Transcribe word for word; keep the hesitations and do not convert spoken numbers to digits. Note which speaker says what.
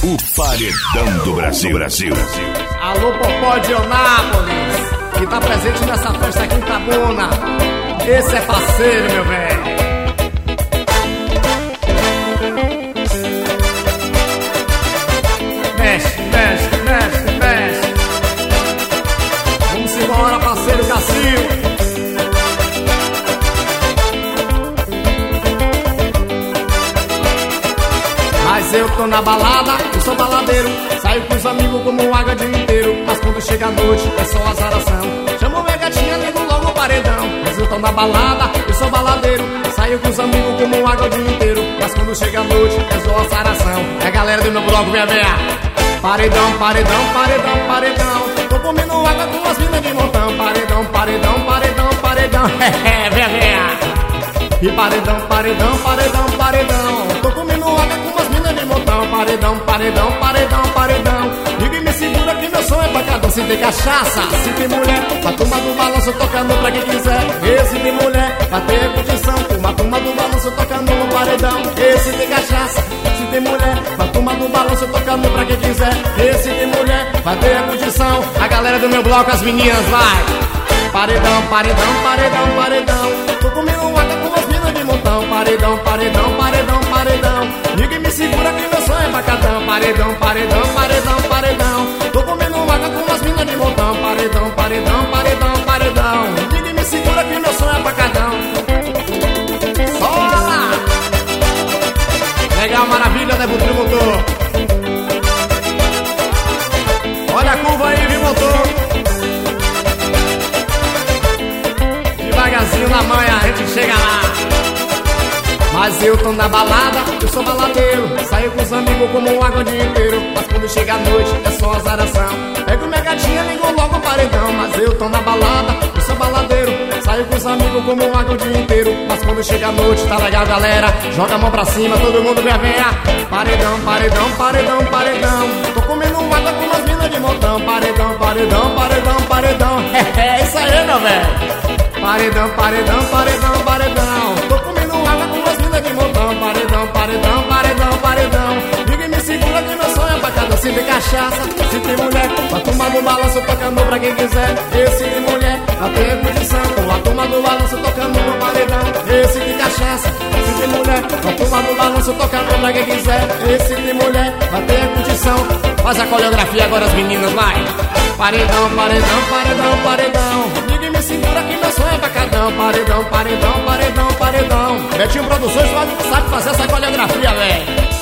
Speaker 1: O paredão do Brasil. Brasil.
Speaker 2: Alô, Popó de Onápolis, que tá presente nessa festa aqui em Itabuna. Esse é parceiro, meu velho. Mexe, mexe, mexe, mexe. Vamos embora, parceiro Cassil. Mas eu tô na balada, eu sou baladeiro. Saio com os amigos como água o dia inteiro. Mas quando chega a noite é só azaração. Chamo minha gatinha, ligo logo o paredão. Mas eu tô na balada, eu sou baladeiro. Saio com os amigos como água o dia inteiro. Mas quando chega a noite é só azaração. É a galera do meu bloco, minha véia. Paredão, paredão, paredão, paredão. Tô comendo água com as minas de montão. Paredão, paredão, paredão, paredão. É, véia, véia. E paredão, paredão, paredão, paredão. Tô comendo água com as minas de montão. Paredão, paredão, paredão, paredão. Liga e me segura que meu som é bacadão. Se tem cachaça, se tem mulher, pra turma do balanço tocando pra quem quiser. Esse tem mulher, pra ter curtição. Uma turma do balanço tocando no paredão. Esse tem cachaça, se tem mulher, pra turma do balanço tocando pra quem quiser. Esse tem mulher, pra ter curtição. A galera do meu bloco, as meninas, vai. Paredão, paredão, paredão, paredão. Tô comendo água com as minas de montão. Paredão, paredão, paredão, paredão. Ninguém me segura que meu sonho é bacadão. Paredão, paredão, paredão, paredão. Tô comendo água com as minas de montão. Paredão, paredão, paredão, paredão. Ninguém me segura que meu sonho é bacadão. Só lá. Legal, maravilha, né, Butri motor. Olha a curva aí, viu, motor. Devagarzinho na manhã, a gente chega lá. Mas eu tô na balada, eu sou baladeiro. Saio com os amigos como água o dia inteiro. Mas quando chega a noite é só azaração. Pego minha gatinha, ligo logo o paredão. Mas eu tô na balada, eu sou baladeiro. Saio com os amigos como água o dia inteiro. Mas quando chega a noite, tá legal, galera. Joga a mão pra cima, todo mundo vem a ver. Paredão, paredão, paredão, paredão. Tô comendo água com as minas de montão. Paredão, paredão, paredão, paredão. É isso aí, meu velho. Paredão, paredão, paredão, paredão. Tô comendo água com as minas de montão. Paredão, paredão, paredão, paredão. Ninguém me segura que meu sonho é bacana. Se tem cachaça, se tem mulher, pra turma do balanço tocando pra quem quiser. Esse tem mulher, pra ter curtição. Com a turma do balanço tocando no paredão. Esse tem cachaça, se tem mulher, pra turma do balanço tocando pra quem quiser. Esse tem mulher, pra ter curtição. Faz a coreografia agora, as meninas, vai. Paredão, paredão, paredão, paredão. Ninguém me segura que meu sonho é bacadão. Paredão, paredão, paredão, paredão. Betinho Produções sabe fazer essa coreografia, velho.